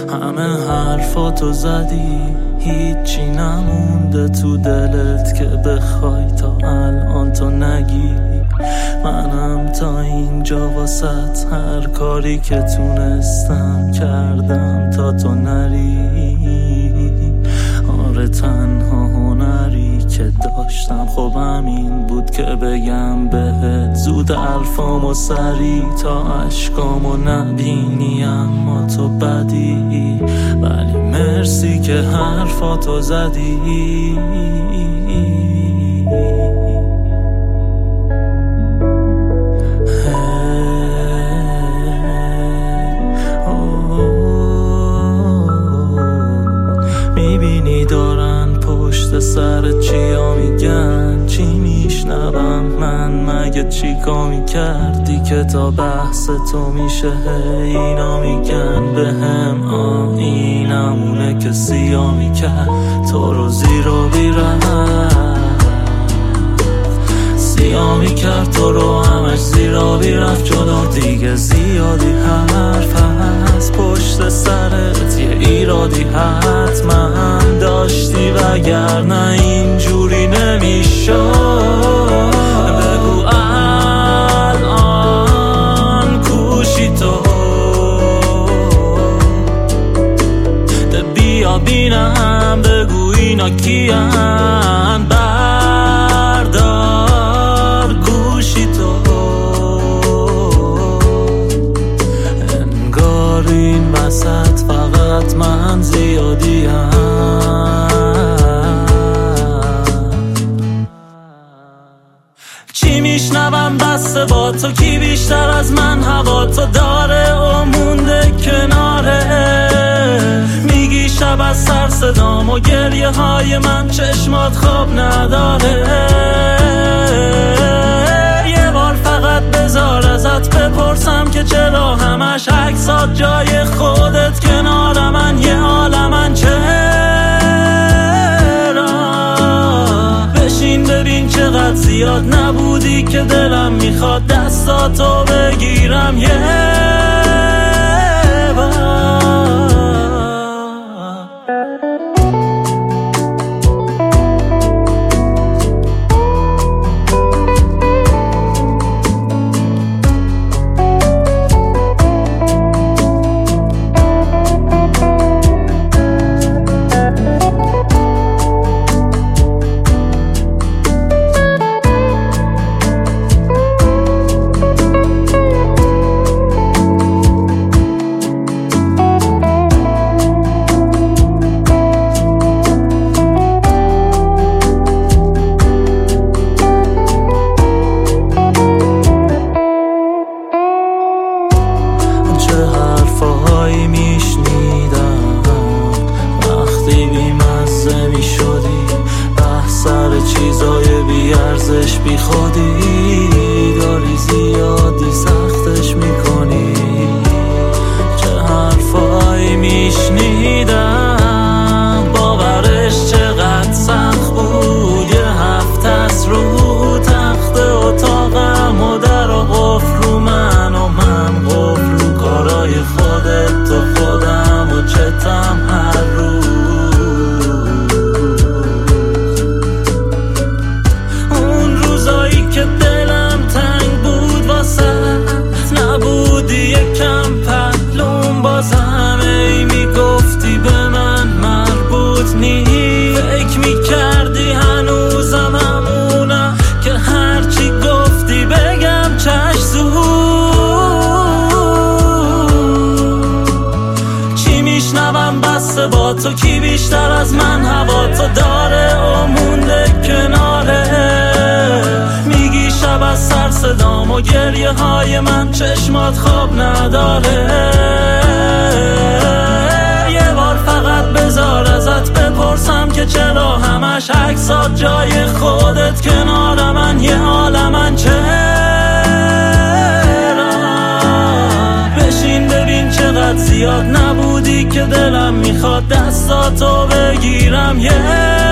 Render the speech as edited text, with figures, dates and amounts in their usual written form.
همه حرفاتو زدی، هیچی نمونده تو دلت که بخوای تا الان تو نگی. منم تا اینجا واسط هر کاری که تونستم کردم تا تو نری. آره تنها هنری که داشتم خب همین بود که بگم بهت زود حرفامو سری تا عشقامو نبینی. اما تو بدی ولی مرسی که حرفاتو زدی. میبینی دارن پشت سر چیا میگن، چی میشنوم من مگه چیکار میکردی که تا بحث تو میشه اینا میگن بهم اینمونه که سیاه میکرد تو رو زیر و سیاه میکرد تو رو همش زیر و رفت جلو. دیگه زیادی حرف هست پشت سرت، یه ایرادی حتما داشتی وگرنه اینجوری نمیشد. بگو الان کوشی تو بیا بینم، بگو اینا کیان بردار گوشی تو. انگار این وسط فقط من زیادیم. چی میشنوم بسته با تو، کی بیشتر از من هوا تو داره و مونده کناره. میگی شب از سر صدام و گریه های من چشمات خواب نداره. یه بار فقط بذار ازت بپرسم که چرا همش عکسات جای خودت کنار من یه عالمن. بشین ببین چقدر زیاد نبودی که دلم میخواد دستاتو بگیرم یه بار. میشنیدم وقتی بیمزه میشدی، بحثر چیزای بیارزش بی خودی داری زیادی سختش میکنی. چه حرفایی میشنیدم باورش چقدر سخت بود. یه هفته از رو تخت اتاقم و در و قفل رو من و من قفل رو کارای خودت تو خودم و چتم هر روز. اون روزایی که دلم تنگ بود واسه نبودی یکم پهلوم بازم ای میگفتی به من مربوط نی. فکر میکردی هنوزم همونم که هرچی گفتی بگم چش بسته با تو، کی بیشتر از من هوا تو داره و مونده کناره. میگی شب از سر صدام و گریه های من چشمات خواب نداره. یه بار فقط بذار ازت بپرسم که چرا همش عکسات جای خودت کنار من یه عالمن. بشین ببین چقدر زیاد نبودی که دلم میخواد دستاتو بگیرم یه